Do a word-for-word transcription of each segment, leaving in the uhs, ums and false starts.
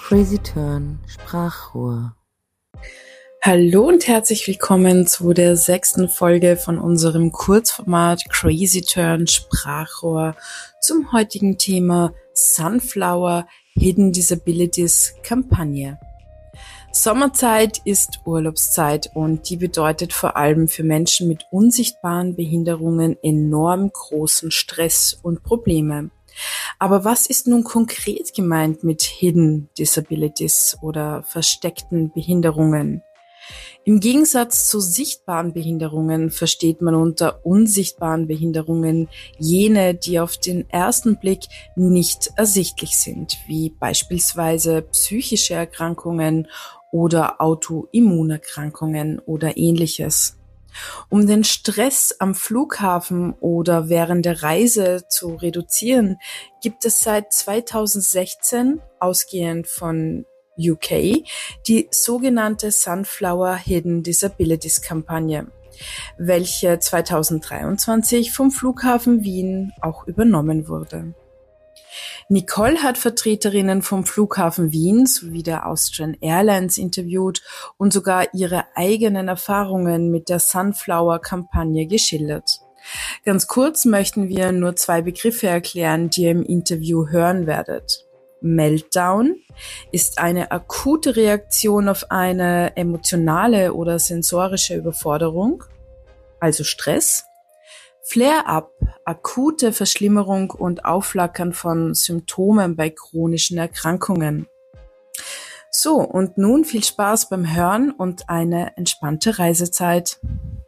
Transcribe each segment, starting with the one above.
Crazy Turn Sprachrohr. Hallo und herzlich willkommen zu der sechsten Folge von unserem Kurzformat Crazy Turn Sprachrohr zum heutigen Thema Sunflower Hidden Disabilities Kampagne. Sommerzeit ist Urlaubszeit und die bedeutet vor allem für Menschen mit unsichtbaren Behinderungen enorm großen Stress und Probleme. Aber was ist nun konkret gemeint mit Hidden Disabilities oder versteckten Behinderungen? Im Gegensatz zu sichtbaren Behinderungen versteht man unter unsichtbaren Behinderungen jene, die auf den ersten Blick nicht ersichtlich sind, wie beispielsweise psychische Erkrankungen oder Autoimmunerkrankungen oder ähnliches. Um den Stress am Flughafen oder während der Reise zu reduzieren, gibt es seit zweitausendsechzehn, ausgehend von U K, die sogenannte Sunflower Hidden Disabilities Kampagne, welche zweitausenddreiundzwanzig vom Flughafen Wien auch übernommen wurde. Nicole hat Vertreterinnen vom Flughafen Wien sowie der Austrian Airlines interviewt und sogar ihre eigenen Erfahrungen mit der Sunflower-Kampagne geschildert. Ganz kurz möchten wir nur zwei Begriffe erklären, die ihr im Interview hören werdet. Meltdown ist eine akute Reaktion auf eine emotionale oder sensorische Überforderung, also Stress. Flare-up, akute Verschlimmerung und Aufflackern von Symptomen bei chronischen Erkrankungen. So, und nun viel Spaß beim Hören und eine entspannte Reisezeit.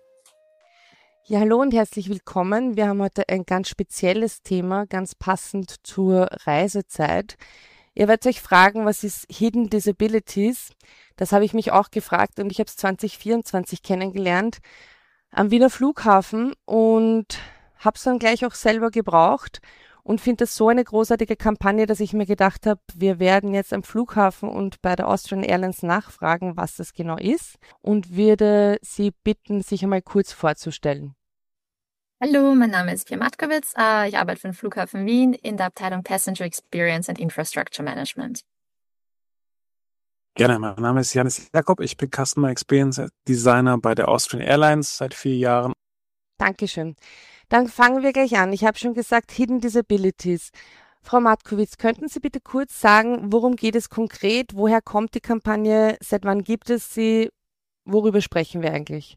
Ja, hallo und herzlich willkommen. Wir haben heute ein ganz spezielles Thema, ganz passend zur Reisezeit. Ihr werdet euch fragen, was ist Hidden Disabilities? Das habe ich mich auch gefragt und ich habe es zwanzig vierundzwanzig kennengelernt am Wiener Flughafen und habe es dann gleich auch selber gebraucht und finde das so eine großartige Kampagne, dass ich mir gedacht habe, wir werden jetzt am Flughafen und bei der Austrian Airlines nachfragen, was das genau ist und würde Sie bitten, sich einmal kurz vorzustellen. Hallo, mein Name ist Pia Matkowitz. Ich arbeite für den Flughafen Wien in der Abteilung Passenger Experience and Infrastructure Management. Gerne, mein Name ist Janis Jakob. Ich bin Customer Experience Designer bei der Austrian Airlines seit vier Jahren. Dankeschön. Dann fangen wir gleich an. Ich habe schon gesagt, Hidden Disabilities. Frau Matkowitz, könnten Sie bitte kurz sagen, worum geht es konkret? Woher kommt die Kampagne? Seit wann gibt es sie? Worüber sprechen wir eigentlich?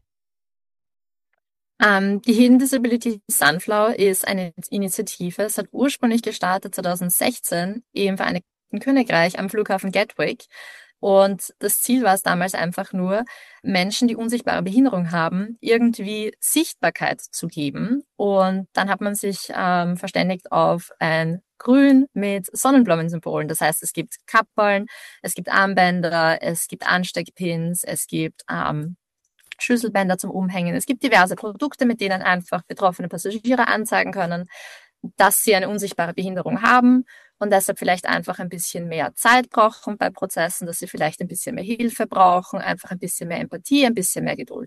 Um, die Hidden Disability Sunflower ist eine Initiative. Es hat ursprünglich gestartet zweitausendsechzehn im Vereinigten Königreich am Flughafen Gatwick. Und das Ziel war es damals einfach nur, Menschen, die unsichtbare Behinderung haben, irgendwie Sichtbarkeit zu geben. Und dann hat man sich ähm, verständigt auf ein Grün mit Sonnenblumen-Symbolen. Das heißt, es gibt Kapperln, es gibt Armbänder, es gibt Ansteckpins, es gibt ähm, Schlüsselbänder zum Umhängen. Es gibt diverse Produkte, mit denen einfach betroffene Passagiere anzeigen können, dass sie eine unsichtbare Behinderung haben und deshalb vielleicht einfach ein bisschen mehr Zeit brauchen bei Prozessen, dass sie vielleicht ein bisschen mehr Hilfe brauchen, einfach ein bisschen mehr Empathie, ein bisschen mehr Geduld.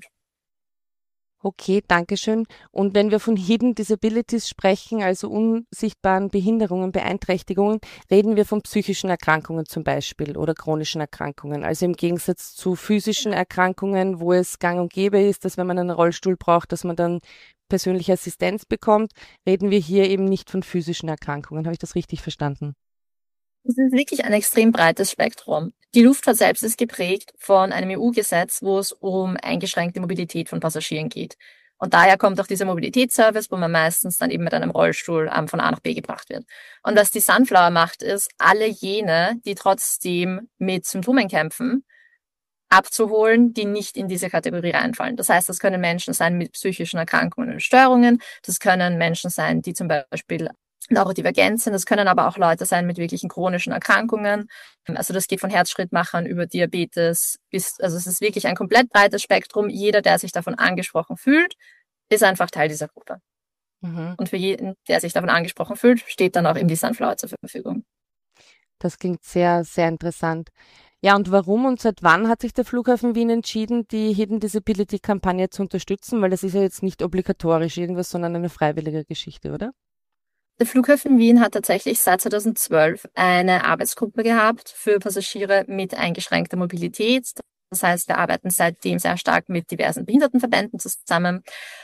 Okay, danke schön. Und wenn wir von Hidden Disabilities sprechen, also unsichtbaren Behinderungen, Beeinträchtigungen, reden wir von psychischen Erkrankungen zum Beispiel oder chronischen Erkrankungen. Also im Gegensatz zu physischen Erkrankungen, wo es gang und gäbe ist, dass wenn man einen Rollstuhl braucht, dass man dann persönliche Assistenz bekommt, reden wir hier eben nicht von physischen Erkrankungen. Habe ich das richtig verstanden? Es ist wirklich ein extrem breites Spektrum. Die Luftfahrt selbst ist geprägt von einem E U-Gesetz, wo es um eingeschränkte Mobilität von Passagieren geht. Und daher kommt auch dieser Mobilitätsservice, wo man meistens dann eben mit einem Rollstuhl ähm, von A nach B gebracht wird. Und was die Sunflower macht, ist, alle jene, die trotzdem mit Symptomen kämpfen, abzuholen, die nicht in diese Kategorie reinfallen. Das heißt, das können Menschen sein mit psychischen Erkrankungen und Störungen. Das können Menschen sein, die zum Beispiel neurodivergent sind. Das können aber auch Leute sein mit wirklichen chronischen Erkrankungen. Also das geht von Herzschrittmachern über Diabetes bis, also es ist wirklich ein komplett breites Spektrum. Jeder, der sich davon angesprochen fühlt, ist einfach Teil dieser Gruppe. Mhm. Und für jeden, der sich davon angesprochen fühlt, steht dann auch eben die Sunflower zur Verfügung. Das klingt sehr, sehr interessant. Ja, und warum und seit wann hat sich der Flughafen Wien entschieden, die Hidden Disability Kampagne zu unterstützen? Weil das ist ja jetzt nicht obligatorisch irgendwas, sondern eine freiwillige Geschichte, oder? Der Flughafen Wien hat tatsächlich seit zweitausendzwölf eine Arbeitsgruppe gehabt für Passagiere mit eingeschränkter Mobilität. Das heißt, wir arbeiten seitdem sehr stark mit diversen Behindertenverbänden zusammen.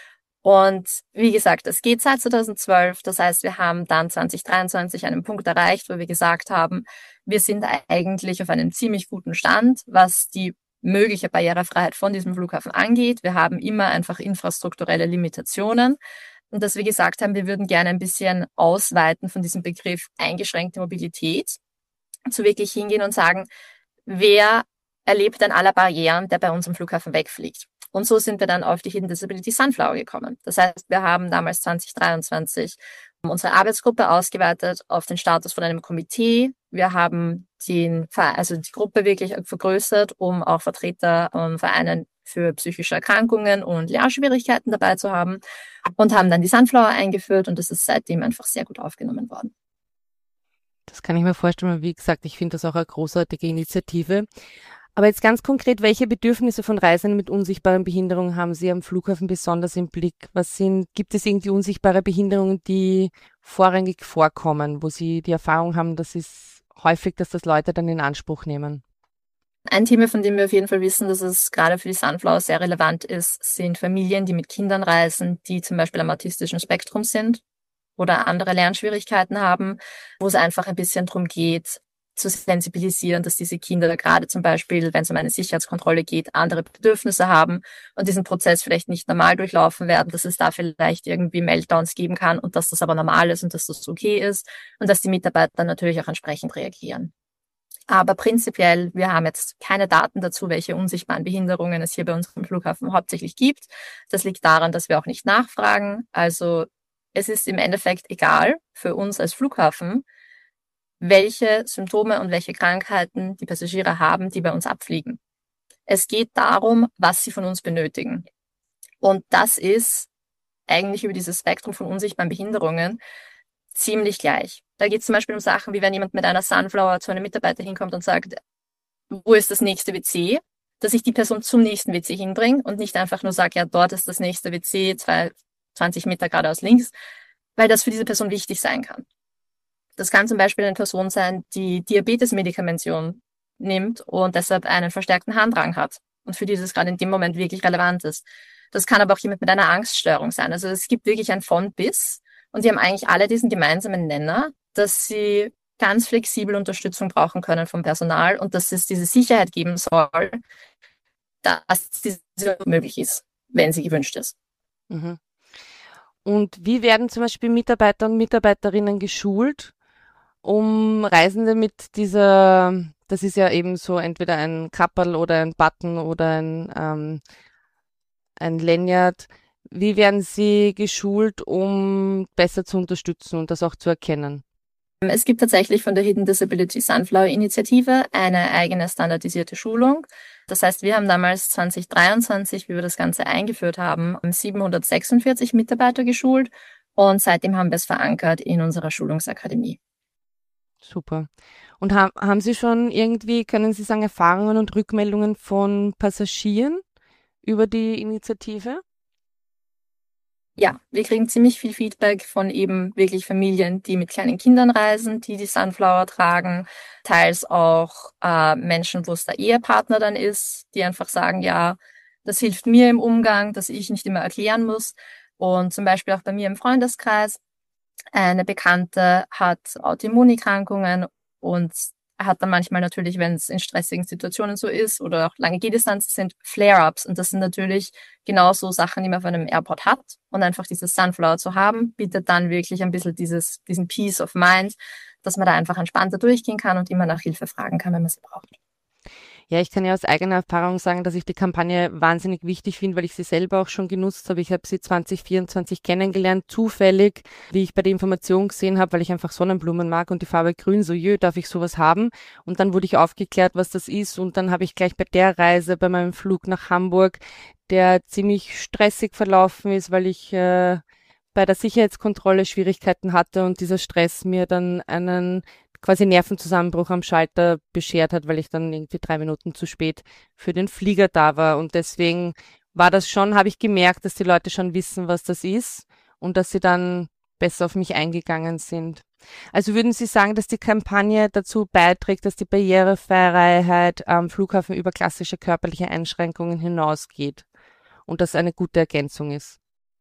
Und wie gesagt, es geht seit zweitausendzwölf. Das heißt, wir haben dann zwanzig dreiundzwanzig einen Punkt erreicht, wo wir gesagt haben, wir sind eigentlich auf einem ziemlich guten Stand, was die mögliche Barrierefreiheit von diesem Flughafen angeht. Wir haben immer einfach infrastrukturelle Limitationen. Und dass wir gesagt haben, wir würden gerne ein bisschen ausweiten von diesem Begriff eingeschränkte Mobilität, zu wirklich hingehen und sagen, wer erlebt denn alle Barrieren, der bei uns am Flughafen wegfliegt? Und so sind wir dann auf die Hidden Disability Sunflower gekommen. Das heißt, wir haben damals zwanzig dreiundzwanzig unsere Arbeitsgruppe ausgeweitet auf den Status von einem Komitee. Wir haben den, also die Gruppe wirklich vergrößert, um auch Vertreter von Vereinen für psychische Erkrankungen und Lernschwierigkeiten dabei zu haben und haben dann die Sunflower eingeführt und das ist seitdem einfach sehr gut aufgenommen worden. Das kann ich mir vorstellen. Wie gesagt, ich finde das auch eine großartige Initiative. Aber jetzt ganz konkret, welche Bedürfnisse von Reisenden mit unsichtbaren Behinderungen haben Sie am Flughafen besonders im Blick? Was sind, gibt es irgendwie unsichtbare Behinderungen, die vorrangig vorkommen, wo Sie die Erfahrung haben, dass es häufig, dass das Leute dann in Anspruch nehmen? Ein Thema, von dem wir auf jeden Fall wissen, dass es gerade für die Sunflower sehr relevant ist, sind Familien, die mit Kindern reisen, die zum Beispiel am autistischen Spektrum sind oder andere Lernschwierigkeiten haben, wo es einfach ein bisschen darum geht, zu sensibilisieren, dass diese Kinder gerade zum Beispiel, wenn es um eine Sicherheitskontrolle geht, andere Bedürfnisse haben und diesen Prozess vielleicht nicht normal durchlaufen werden, dass es da vielleicht irgendwie Meltdowns geben kann und dass das aber normal ist und dass das okay ist und dass die Mitarbeiter natürlich auch entsprechend reagieren. Aber prinzipiell, wir haben jetzt keine Daten dazu, welche unsichtbaren Behinderungen es hier bei unserem Flughafen hauptsächlich gibt. Das liegt daran, dass wir auch nicht nachfragen. Also es ist im Endeffekt egal für uns als Flughafen, welche Symptome und welche Krankheiten die Passagiere haben, die bei uns abfliegen. Es geht darum, was sie von uns benötigen. Und das ist eigentlich über dieses Spektrum von unsichtbaren Behinderungen ziemlich gleich. Da geht es zum Beispiel um Sachen, wie wenn jemand mit einer Sunflower zu einem Mitarbeiter hinkommt und sagt, wo ist das nächste W C? Dass ich die Person zum nächsten W C hinbringe und nicht einfach nur sage, ja, dort ist das nächste W C, zwanzig Meter geradeaus links, weil das für diese Person wichtig sein kann. Das kann zum Beispiel eine Person sein, die Diabetes-Medikamention nimmt und deshalb einen verstärkten Harndrang hat und für die das gerade in dem Moment wirklich relevant ist. Das kann aber auch jemand mit einer Angststörung sein. Also es gibt wirklich ein von bis und die haben eigentlich alle diesen gemeinsamen Nenner, dass sie ganz flexibel Unterstützung brauchen können vom Personal und dass es diese Sicherheit geben soll, dass diese möglich ist, wenn sie gewünscht ist. Mhm. Und wie werden zum Beispiel Mitarbeiter und Mitarbeiterinnen geschult, um Reisende mit dieser, das ist ja eben so entweder ein Kapperl oder ein Button oder ein, ähm, ein Lanyard, wie werden sie geschult, um besser zu unterstützen und das auch zu erkennen? Es gibt tatsächlich von der Hidden Disability Sunflower Initiative eine eigene standardisierte Schulung. Das heißt, wir haben damals zwanzig dreiundzwanzig, wie wir das Ganze eingeführt haben, siebenhundertsechsundvierzig Mitarbeiter geschult und seitdem haben wir es verankert in unserer Schulungsakademie. Super. Und haben, haben Sie schon irgendwie, können Sie sagen, Erfahrungen und Rückmeldungen von Passagieren über die Initiative? Ja, wir kriegen ziemlich viel Feedback von eben wirklich Familien, die mit kleinen Kindern reisen, die die Sunflower tragen, teils auch äh, Menschen, wo es der Ehepartner dann ist, die einfach sagen, ja, das hilft mir im Umgang, dass ich nicht immer erklären muss. Und zum Beispiel auch bei mir im Freundeskreis, eine Bekannte hat Autoimmunerkrankungen und hat dann manchmal natürlich, wenn es in stressigen Situationen so ist oder auch lange Gehdistanzen sind, Flare-ups. Und das sind natürlich genauso Sachen, die man auf einem Airport hat. Und einfach dieses Sunflower zu haben, bietet dann wirklich ein bisschen dieses, diesen Peace of Mind, dass man da einfach entspannter durchgehen kann und immer nach Hilfe fragen kann, wenn man sie braucht. Ja, ich kann ja aus eigener Erfahrung sagen, dass ich die Kampagne wahnsinnig wichtig finde, weil ich sie selber auch schon genutzt habe. Ich habe sie zwanzig vierundzwanzig kennengelernt, zufällig, wie ich bei der Information gesehen habe, weil ich einfach Sonnenblumen mag und die Farbe grün, so, jö, darf ich sowas haben? Und dann wurde ich aufgeklärt, was das ist und dann habe ich gleich bei der Reise, bei meinem Flug nach Hamburg, der ziemlich stressig verlaufen ist, weil ich äh, bei der Sicherheitskontrolle Schwierigkeiten hatte und dieser Stress mir dann einen quasi Nervenzusammenbruch am Schalter beschert hat, weil ich dann irgendwie drei Minuten zu spät für den Flieger da war. Und deswegen war das schon, habe ich gemerkt, dass die Leute schon wissen, was das ist und dass sie dann besser auf mich eingegangen sind. Also würden Sie sagen, dass die Kampagne dazu beiträgt, dass die Barrierefreiheit am Flughafen über klassische körperliche Einschränkungen hinausgeht und das eine gute Ergänzung ist?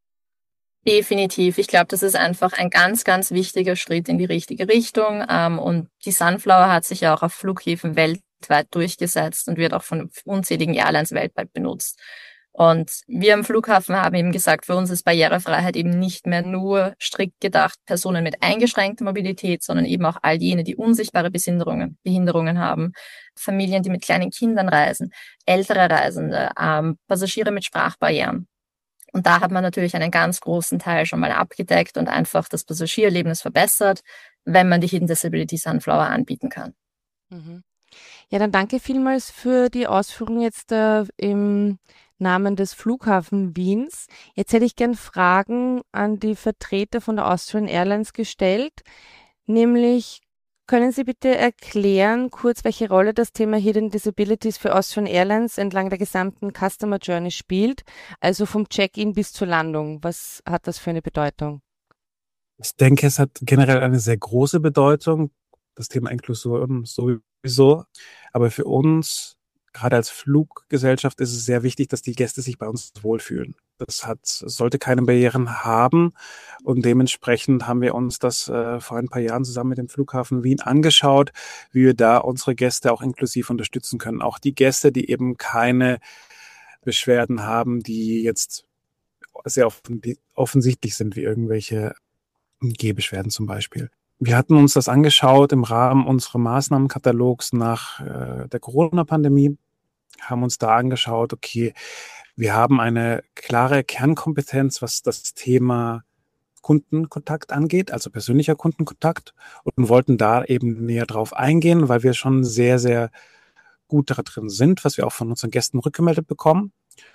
Definitiv. Ich glaube, das ist einfach ein ganz, ganz wichtiger Schritt in die richtige Richtung. Ähm, und die Sunflower hat sich ja auch auf Flughäfen weltweit durchgesetzt und wird auch von unzähligen Airlines weltweit benutzt. Und wir am Flughafen haben eben gesagt, für uns ist Barrierefreiheit eben nicht mehr nur strikt gedacht Personen mit eingeschränkter Mobilität, sondern eben auch all jene, die unsichtbare Behinderungen, Behinderungen haben, Familien, die mit kleinen Kindern reisen, ältere Reisende, ähm, Passagiere mit Sprachbarrieren. Und da hat man natürlich einen ganz großen Teil schon mal abgedeckt und einfach das Passagiererlebnis verbessert, wenn man die Hidden Disability Sunflower anbieten kann. Mhm. Ja, dann danke vielmals für die Ausführung jetzt äh, im Namen des Flughafen Wiens. Jetzt hätte ich gern Fragen an die Vertreter von der Austrian Airlines gestellt, nämlich können Sie bitte erklären kurz, welche Rolle das Thema Hidden Disabilities für Austrian Airlines entlang der gesamten Customer Journey spielt, also vom Check-in bis zur Landung. Was hat das für eine Bedeutung? Ich denke, es hat generell eine sehr große Bedeutung, das Thema Inklusion sowieso. Aber für uns, gerade als Fluggesellschaft, ist es sehr wichtig, dass die Gäste sich bei uns wohlfühlen. Das hat, sollte keine Barrieren haben. Und dementsprechend haben wir uns das äh, vor ein paar Jahren zusammen mit dem Flughafen Wien angeschaut, wie wir da unsere Gäste auch inklusiv unterstützen können. Auch die Gäste, die eben keine Beschwerden haben, die jetzt sehr offen, offensichtlich sind, wie irgendwelche Gehbeschwerden zum Beispiel. Wir hatten uns das angeschaut im Rahmen unseres Maßnahmenkatalogs nach äh, der Corona-Pandemie, haben uns da angeschaut, okay, wir haben eine klare Kernkompetenz, was das Thema Kundenkontakt angeht, also persönlicher Kundenkontakt, und wollten da eben näher drauf eingehen, weil wir schon sehr, sehr gut da drin sind, was wir auch von unseren Gästen rückgemeldet bekommen.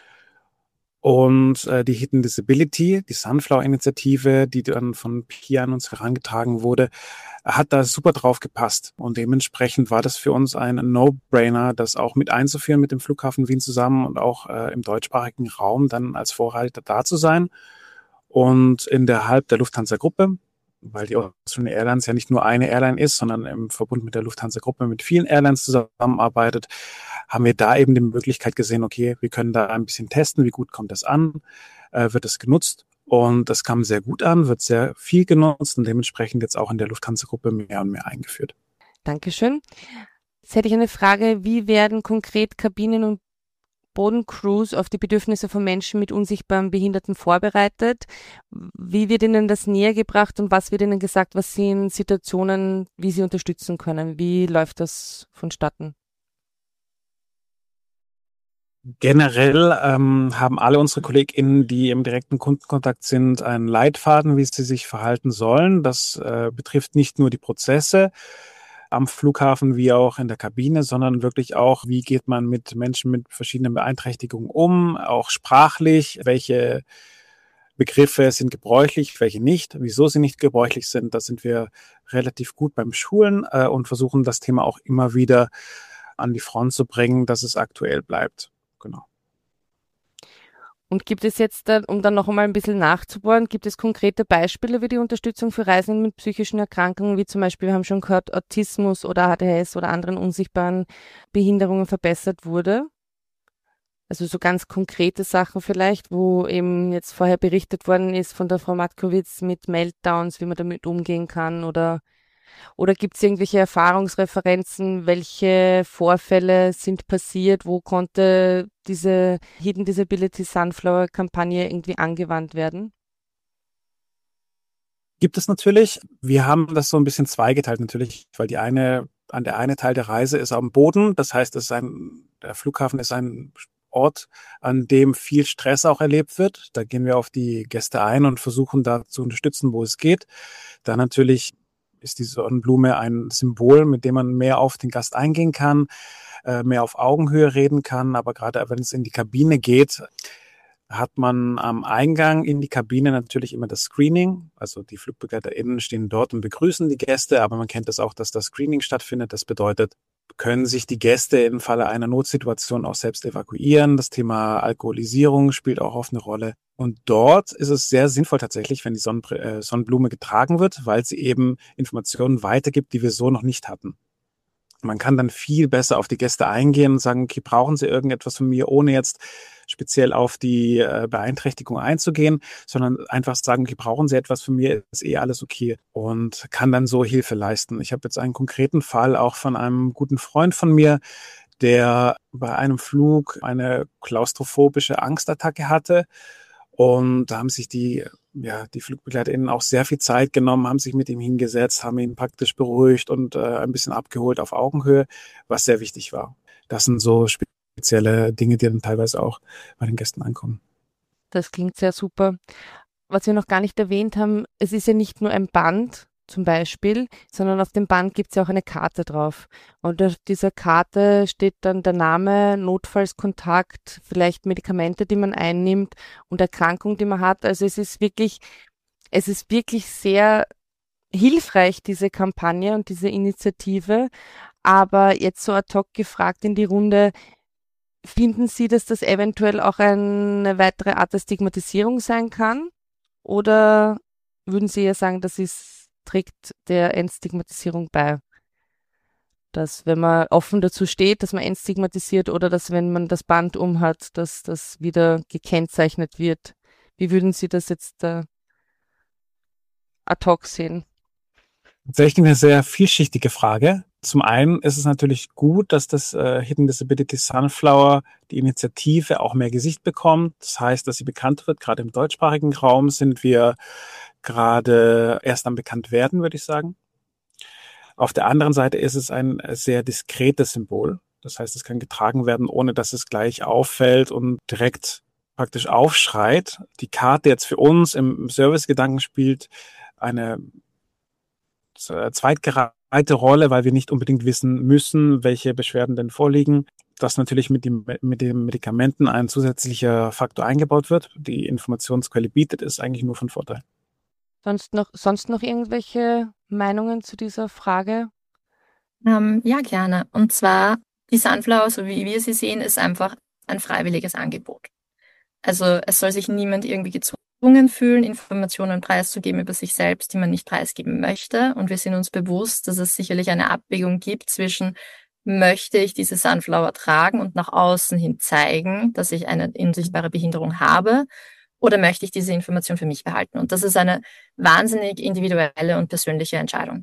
Und äh, die Hidden Disability, die Sunflower-Initiative, die dann von Pia an uns herangetragen wurde, hat da super drauf gepasst. Und dementsprechend war das für uns ein No-Brainer, das auch mit einzuführen mit dem Flughafen Wien zusammen und auch äh, im deutschsprachigen Raum dann als Vorreiter da zu sein. Und innerhalb der Lufthansa-Gruppe, weil die Austrian Airlines ja nicht nur eine Airline ist, sondern im Verbund mit der Lufthansa-Gruppe mit vielen Airlines zusammenarbeitet, haben wir da eben die Möglichkeit gesehen, okay, wir können da ein bisschen testen, wie gut kommt das an, äh, wird es genutzt, und das kam sehr gut an, wird sehr viel genutzt und dementsprechend jetzt auch in der Lufthansa-Gruppe mehr und mehr eingeführt. Dankeschön. Jetzt hätte ich eine Frage, wie werden konkret Kabinen- und Bodencrews auf die Bedürfnisse von Menschen mit unsichtbaren Behinderten vorbereitet? Wie wird ihnen das näher gebracht und was wird ihnen gesagt, was sie in Situationen, wie sie unterstützen können? Wie läuft das vonstatten? Generell ähm, haben alle unsere KollegInnen, die im direkten Kundenkontakt sind, einen Leitfaden, wie sie sich verhalten sollen. Das äh, betrifft nicht nur die Prozesse am Flughafen wie auch in der Kabine, sondern wirklich auch, wie geht man mit Menschen mit verschiedenen Beeinträchtigungen um, auch sprachlich, welche Begriffe sind gebräuchlich, welche nicht, wieso sie nicht gebräuchlich sind. Da sind wir relativ gut beim Schulen äh, und versuchen das Thema auch immer wieder an die Front zu bringen, dass es aktuell bleibt. Genau. Und gibt es jetzt, um dann noch einmal ein bisschen nachzubohren, gibt es konkrete Beispiele, wie die Unterstützung für Reisende mit psychischen Erkrankungen, wie zum Beispiel, wir haben schon gehört, Autismus oder A D H S oder anderen unsichtbaren Behinderungen verbessert wurde? Also so ganz konkrete Sachen vielleicht, wo eben jetzt vorher berichtet worden ist von der Frau Matkowitz mit Meltdowns, wie man damit umgehen kann, oder Oder gibt es irgendwelche Erfahrungsreferenzen, welche Vorfälle sind passiert, wo konnte diese Hidden Disability Sunflower Kampagne irgendwie angewandt werden? Gibt es natürlich. Wir haben das so ein bisschen zweigeteilt natürlich, weil die eine, an der eine Teil der Reise ist am Boden. Das heißt, es ist ein, der Flughafen ist ein Ort, an dem viel Stress auch erlebt wird. Da gehen wir auf die Gäste ein und versuchen da zu unterstützen, wo es geht. Da natürlich ist die Sonnenblume ein Symbol, mit dem man mehr auf den Gast eingehen kann, äh, mehr auf Augenhöhe reden kann. Aber gerade wenn es in die Kabine geht, hat man am Eingang in die Kabine natürlich immer das Screening. Also die FlugbegleiterInnen stehen dort und begrüßen die Gäste, aber man kennt das auch, dass das Screening stattfindet. Das bedeutet, können sich die Gäste im Falle einer Notsituation auch selbst evakuieren. Das Thema Alkoholisierung spielt auch oft eine Rolle. Und dort ist es sehr sinnvoll tatsächlich, wenn die Sonnenbr- äh, Sonnenblume getragen wird, weil sie eben Informationen weitergibt, die wir so noch nicht hatten. Man kann dann viel besser auf die Gäste eingehen und sagen, okay, brauchen Sie irgendetwas von mir, ohne jetzt speziell auf die äh, Beeinträchtigung einzugehen, sondern einfach sagen, okay, brauchen Sie etwas von mir, ist eh alles okay, und kann dann so Hilfe leisten. Ich habe jetzt einen konkreten Fall auch von einem guten Freund von mir, der bei einem Flug eine klaustrophobische Angstattacke hatte. Und da haben sich die, ja, die FlugbegleiterInnen auch sehr viel Zeit genommen, haben sich mit ihm hingesetzt, haben ihn praktisch beruhigt und äh, ein bisschen abgeholt auf Augenhöhe, was sehr wichtig war. Das sind so spezielle Dinge, die dann teilweise auch bei den Gästen ankommen. Das klingt sehr super. Was wir noch gar nicht erwähnt haben, es ist ja nicht nur ein Band zum Beispiel, sondern auf dem Band gibt es ja auch eine Karte drauf. Und auf dieser Karte steht dann der Name, Notfallskontakt, vielleicht Medikamente, die man einnimmt und Erkrankung, die man hat. Also es ist wirklich, es ist wirklich sehr hilfreich, diese Kampagne und diese Initiative. Aber jetzt so ad hoc gefragt in die Runde, finden Sie, dass das eventuell auch eine weitere Art der Stigmatisierung sein kann? Oder würden Sie ja sagen, das ist, trägt der Entstigmatisierung bei? Dass, wenn man offen dazu steht, dass man entstigmatisiert, oder dass, wenn man das Band umhat, dass das wieder gekennzeichnet wird. Wie würden Sie das jetzt äh, ad hoc sehen? Tatsächlich eine sehr vielschichtige Frage. Zum einen ist es natürlich gut, dass das äh, Hidden Disability Sunflower, die Initiative, auch mehr Gesicht bekommt. Das heißt, dass sie bekannt wird. Gerade im deutschsprachigen Raum sind wir gerade erst am bekannt werden, würde ich sagen. Auf der anderen Seite ist es ein sehr diskretes Symbol. Das heißt, es kann getragen werden, ohne dass es gleich auffällt und direkt praktisch aufschreit. Die Karte jetzt für uns im Servicegedanken spielt eine zweitgereihte Rolle, weil wir nicht unbedingt wissen müssen, welche Beschwerden denn vorliegen. Dass natürlich mit, dem, mit den Medikamenten ein zusätzlicher Faktor eingebaut wird. Die Informationsquelle bietet, ist eigentlich nur von Vorteil. Sonst noch, sonst noch irgendwelche Meinungen zu dieser Frage? Ähm, ja, gerne. Und zwar, die Sunflower, so wie wir sie sehen, ist einfach ein freiwilliges Angebot. Also es soll sich niemand irgendwie gezwungen fühlen, Informationen preiszugeben über sich selbst, die man nicht preisgeben möchte. Und wir sind uns bewusst, dass es sicherlich eine Abwägung gibt zwischen, möchte ich diese Sunflower tragen und nach außen hin zeigen, dass ich eine unsichtbare Behinderung habe, oder möchte ich diese Information für mich behalten? Und das ist eine wahnsinnig individuelle und persönliche Entscheidung.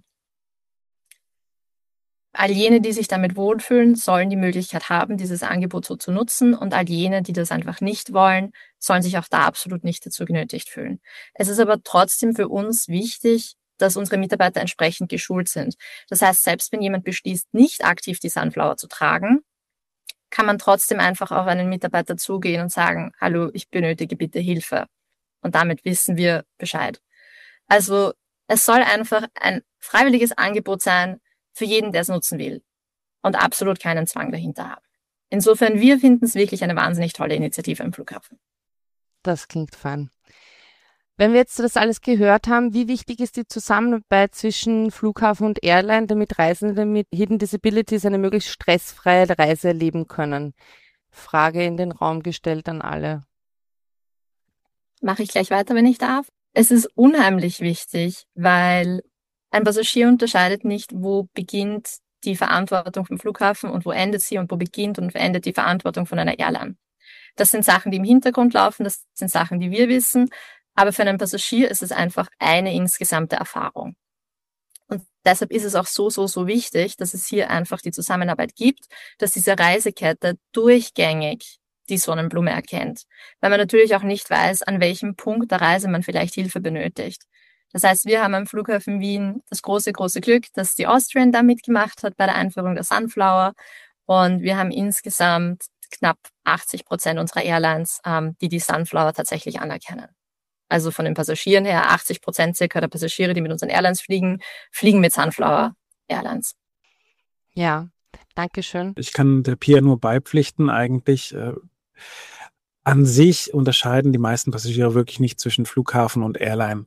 All jene, die sich damit wohlfühlen, sollen die Möglichkeit haben, dieses Angebot so zu nutzen, und all jene, die das einfach nicht wollen, sollen sich auch da absolut nicht dazu genötigt fühlen. Es ist aber trotzdem für uns wichtig, dass unsere Mitarbeiter entsprechend geschult sind. Das heißt, selbst wenn jemand beschließt, nicht aktiv die Sunflower zu tragen, kann man trotzdem einfach auf einen Mitarbeiter zugehen und sagen, hallo, ich benötige bitte Hilfe. Und damit wissen wir Bescheid. Also es soll einfach ein freiwilliges Angebot sein für jeden, der es nutzen will, und absolut keinen Zwang dahinter haben. Insofern, wir finden es wirklich eine wahnsinnig tolle Initiative im Flughafen. Das klingt fein. Wenn wir jetzt das alles gehört haben, wie wichtig ist die Zusammenarbeit zwischen Flughafen und Airline, damit Reisende mit Hidden Disabilities eine möglichst stressfreie Reise erleben können? Frage in den Raum gestellt an alle. Mache ich gleich weiter, wenn ich darf. Es ist unheimlich wichtig, weil ein Passagier unterscheidet nicht, wo beginnt die Verantwortung vom Flughafen und wo endet sie, und wo beginnt und endet die Verantwortung von einer Airline. Das sind Sachen, die im Hintergrund laufen, das sind Sachen, die wir wissen, aber für einen Passagier ist es einfach eine insgesamte Erfahrung. Und deshalb ist es auch so, so, so wichtig, dass es hier einfach die Zusammenarbeit gibt, dass diese Reisekette durchgängig die Sonnenblume erkennt, weil man natürlich auch nicht weiß, an welchem Punkt der Reise man vielleicht Hilfe benötigt. Das heißt, wir haben am Flughafen Wien das große, große Glück, dass die Austrian da mitgemacht hat bei der Einführung der Sunflower, und wir haben insgesamt knapp achtzig Prozent unserer Airlines, ähm, die die Sunflower tatsächlich anerkennen. Also von den Passagieren her, achtzig Prozent circa der Passagiere, die mit unseren Airlines fliegen, fliegen mit Sunflower Airlines. Ja, danke schön. Ich kann der Pia nur beipflichten. Eigentlich äh, an sich unterscheiden die meisten Passagiere wirklich nicht zwischen Flughafen und Airline.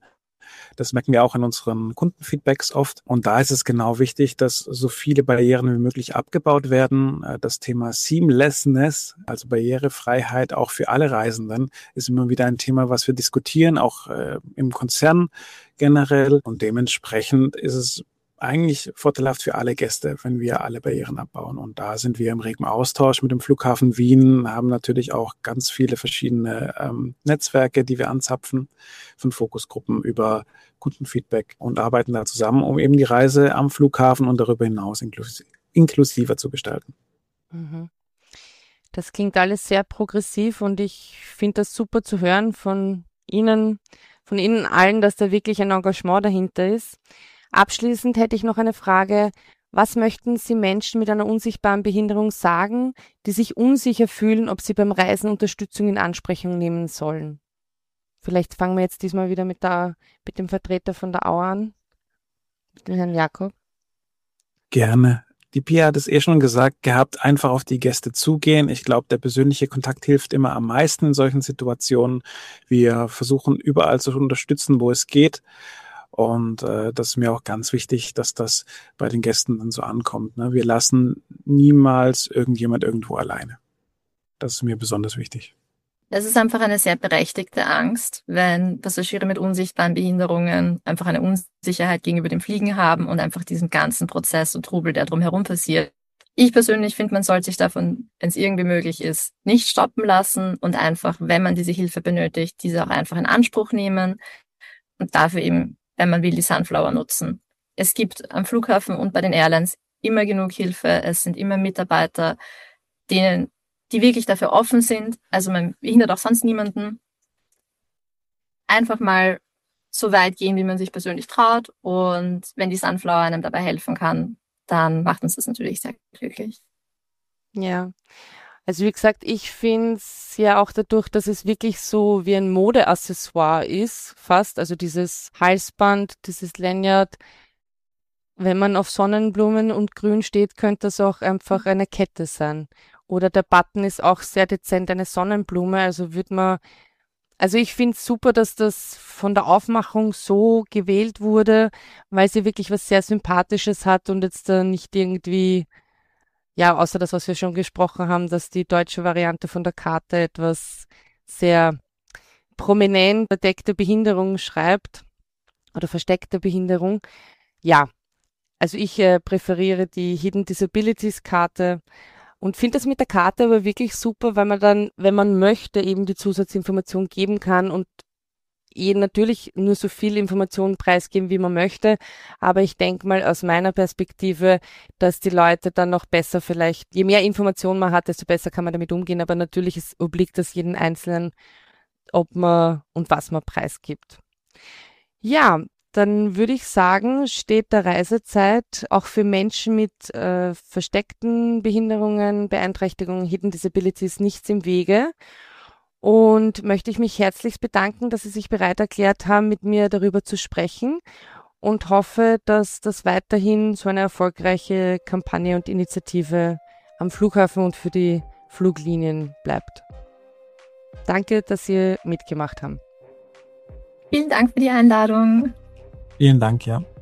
Das merken wir auch in unseren Kundenfeedbacks oft. Und da ist es genau wichtig, dass so viele Barrieren wie möglich abgebaut werden. Das Thema Seamlessness, also Barrierefreiheit auch für alle Reisenden, ist immer wieder ein Thema, was wir diskutieren, auch äh, im Konzern generell. Und dementsprechend ist es eigentlich vorteilhaft für alle Gäste, wenn wir alle Barrieren abbauen. Und da sind wir im regen Austausch mit dem Flughafen Wien, haben natürlich auch ganz viele verschiedene ähm, Netzwerke, die wir anzapfen, von Fokusgruppen über Kundenfeedback und arbeiten da zusammen, um eben die Reise am Flughafen und darüber hinaus inklus- inklusiver zu gestalten. Mhm. Das klingt alles sehr progressiv und ich finde das super zu hören von Ihnen, von Ihnen allen, dass da wirklich ein Engagement dahinter ist. Abschließend hätte ich noch eine Frage. Was möchten Sie Menschen mit einer unsichtbaren Behinderung sagen, die sich unsicher fühlen, ob sie beim Reisen Unterstützung in Anspruch nehmen sollen? Vielleicht fangen wir jetzt diesmal wieder mit, der, mit dem Vertreter von der A U an, mit dem Herrn Jakob. Gerne. Die Pia hat es eh schon gesagt gehabt, einfach auf die Gäste zugehen. Ich glaube, der persönliche Kontakt hilft immer am meisten in solchen Situationen. Wir versuchen überall zu unterstützen, wo es geht. Und äh, das ist mir auch ganz wichtig, dass das bei den Gästen dann so ankommt. Ne? Wir lassen niemals irgendjemand irgendwo alleine. Das ist mir besonders wichtig. Es ist einfach eine sehr berechtigte Angst, wenn Passagiere mit unsichtbaren Behinderungen einfach eine Unsicherheit gegenüber dem Fliegen haben und einfach diesen ganzen Prozess und Trubel, der drumherum passiert. Ich persönlich finde, man sollte sich davon, wenn es irgendwie möglich ist, nicht stoppen lassen und einfach, wenn man diese Hilfe benötigt, diese auch einfach in Anspruch nehmen und dafür eben, wenn man will, die Sunflower nutzen. Es gibt am Flughafen und bei den Airlines immer genug Hilfe. Es sind immer Mitarbeiter, denen, die wirklich dafür offen sind. Also man behindert auch sonst niemanden. Einfach mal so weit gehen, wie man sich persönlich traut. Und wenn die Sunflower einem dabei helfen kann, dann macht uns das natürlich sehr glücklich. Ja. Also wie gesagt, ich finde es ja auch dadurch, dass es wirklich so wie ein Modeaccessoire ist, fast, also dieses Halsband, dieses Lanyard, wenn man auf Sonnenblumen und Grün steht, könnte das auch einfach eine Kette sein. Oder der Button ist auch sehr dezent eine Sonnenblume, also würde man, also ich finde es super, dass das von der Aufmachung so gewählt wurde, weil sie wirklich was sehr Sympathisches hat und jetzt da nicht irgendwie, ja, außer das, was wir schon gesprochen haben, dass die deutsche Variante von der Karte etwas sehr prominent verdeckte Behinderung schreibt oder versteckte Behinderung. Ja, also ich äh, präferiere die Hidden Disabilities Karte und finde das mit der Karte aber wirklich super, weil man dann, wenn man möchte, eben die Zusatzinformation geben kann und eh natürlich nur so viel Informationen preisgeben, wie man möchte. Aber ich denke mal aus meiner Perspektive, dass die Leute dann noch besser vielleicht, je mehr Informationen man hat, desto besser kann man damit umgehen. Aber natürlich ist, obliegt das jeden Einzelnen, ob man und was man preisgibt. Ja, dann würde ich sagen, steht der Reisezeit auch für Menschen mit äh, versteckten Behinderungen, Beeinträchtigungen, Hidden Disabilities nichts im Wege. Und möchte ich mich herzlichst bedanken, dass Sie sich bereit erklärt haben, mit mir darüber zu sprechen und hoffe, dass das weiterhin so eine erfolgreiche Kampagne und Initiative am Flughafen und für die Fluglinien bleibt. Danke, dass Sie mitgemacht haben. Vielen Dank für die Einladung. Vielen Dank, ja.